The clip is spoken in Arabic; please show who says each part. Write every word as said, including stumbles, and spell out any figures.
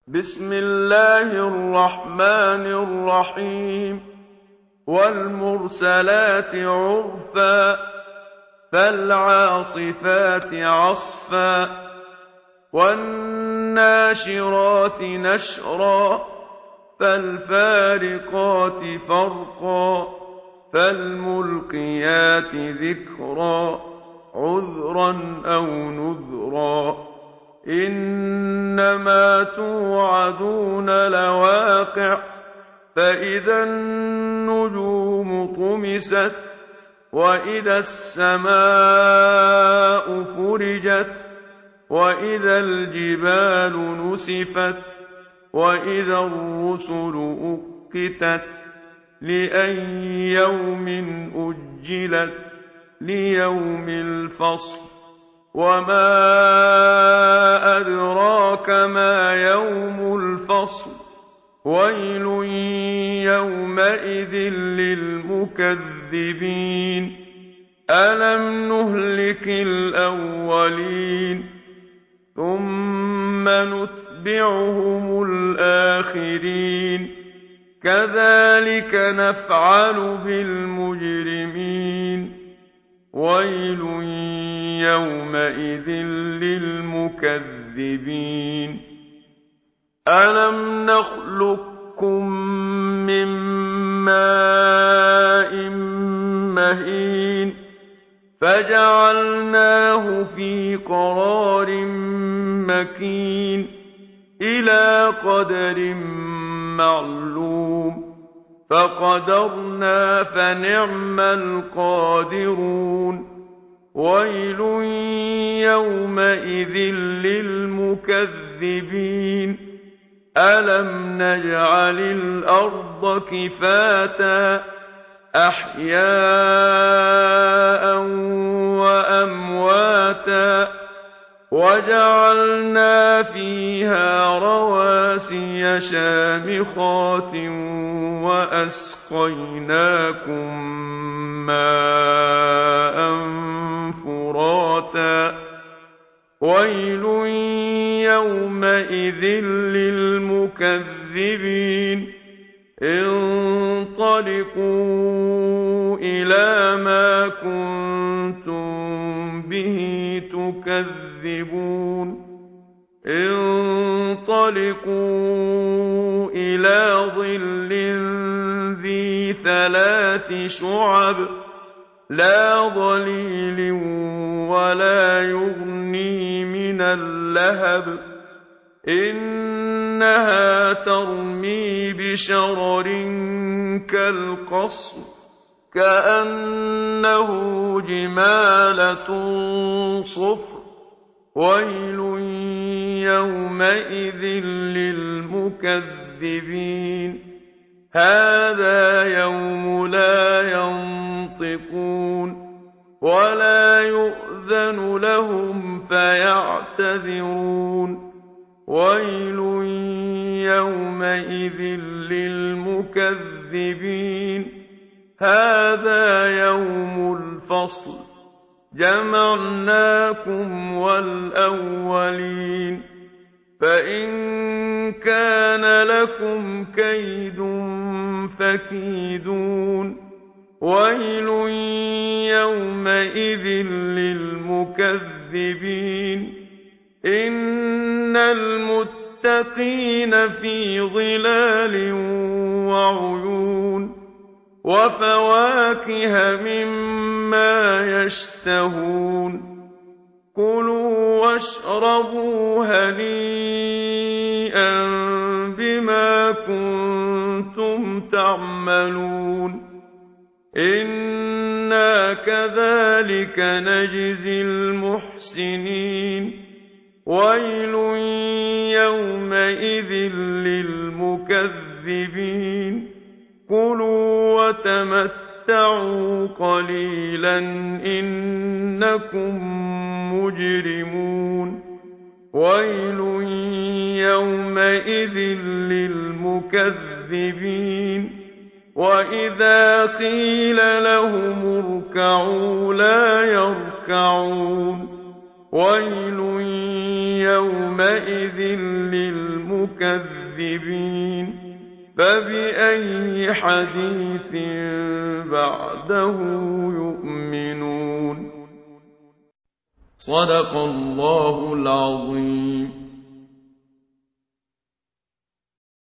Speaker 1: بسم الله الرحمن الرحيم والمرسلات عرفا فالعاصفات عصفا والناشرات نشرا فالفارقات فرقا فالملقيات ذكرا عذرا أو نذرا إنما توعدون لواقع فإذا النجوم طمست وإذا السماء فرجت وإذا الجبال نسفت وإذا الرسل أقتت لأي يوم أجلت ليوم الفصل وما أدراك ما يوم الفصل ويل يومئذ للمكذبين ألم نهلك الأولين ثم نتبعهم الآخرين كذلك نفعل بالمجرمين ويل يومئذ للمكذبين ألم نخلقكم من ماء مهين فجعلناه في قرار مكين إلى قدر معلوم فقدرنا فنعم القادرون ويل يومئذ للمكذبين ألم نجعل الأرض كفاتا أحياء وأمواتا وجعلنا فيها رواسي شامخات وأسقيناكم ماء فراتا ويل يومئذ للمكذبين انطلقوا إلى ما كنتم به تكذبون انطلقوا إلى ظل ذي ثلاث شعب لا ظليل ولا يغني من اللهب إنها ترمي بشرر كالقصر كأنه جمالة صفر ويل يومئذ للمكذبين هذا يوم لا ينطقون ولا يؤذن لهم فيعتذرون ويل يومئذ للمكذبين هذا يوم الفصل جمعناكم والأولين فإن كان لكم كيد فكيدون ويل يومئذ للمكذبين إن المتقين في ظلال وعيون وفواكه مما يشتهون كلوا واشربوا هنيئا بما كنتم تعملون إنا كذلك نجزي المحسنين ويل يومئذ للمكذبين كلوا وتمتعوا قليلا إنكم مجرمون ويل يومئذ للمكذبين وإذا قيل لهم اركعوا لا يركعون ويل يومئذ للمكذبين الْمُكَذِّبِينَ فَبِأَيِّ حَدِيثٍ بَعْدَهُ يُؤْمِنُونَ صدق الله العظيم.